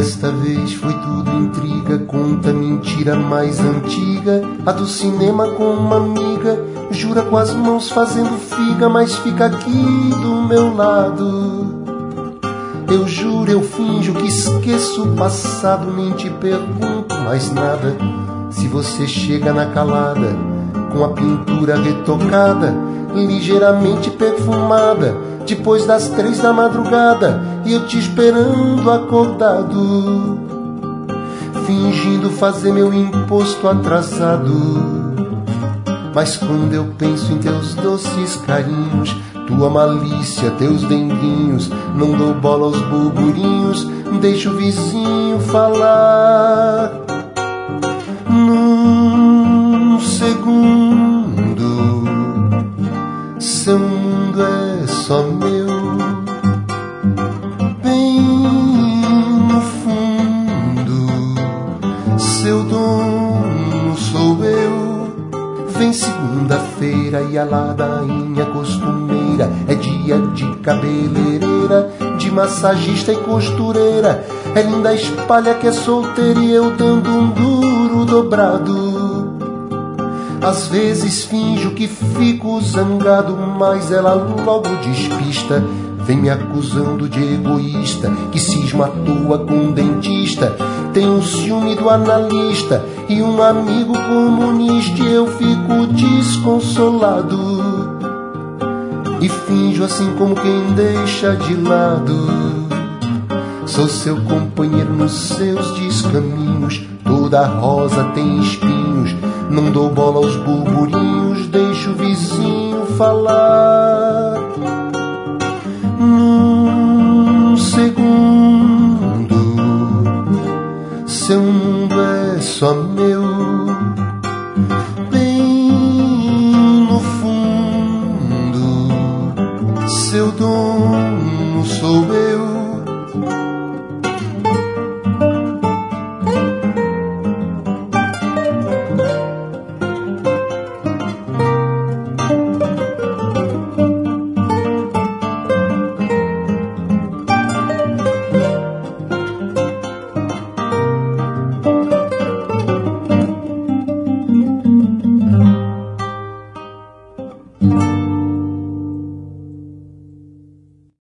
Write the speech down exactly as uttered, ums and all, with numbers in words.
desta vez foi tudo intriga, conta mentira mais antiga, a do cinema com uma amiga, jura com as mãos fazendo figa, mas fica aqui do meu lado. Eu juro, eu finjo que esqueço o passado, nem te pergunto mais nada. Se você chega na calada, com a pintura retocada, ligeiramente perfumada, depois das três da madrugada, e eu te esperando acordado, fingindo fazer meu imposto atrasado. Mas quando eu penso em teus doces carinhos, tua malícia, teus denguinhos, não dou bola aos burburinhos, deixo o vizinho falar. Num segundo, seu mundo é só meu, bem no fundo, seu dono sou eu. Vem segunda-feira e a ladainha costumeira, é dia de cabeleireira, de massagista e costureira. É linda a espalha que é solteira e eu dando um duro dobrado. Às vezes finjo que fico zangado, mas ela logo despista, vem me acusando de egoísta, que cisma à toa com um dentista. Tem um ciúme do analista e um amigo comunista, e eu fico desconsolado e finjo assim como quem deixa de lado. Sou seu companheiro nos seus descaminhos, toda rosa tem espinhos, não dou bola aos burburinhos, deixo o vizinho falar. Num segundo, seu mundo é só meu, bem no fundo, seu dono sou eu.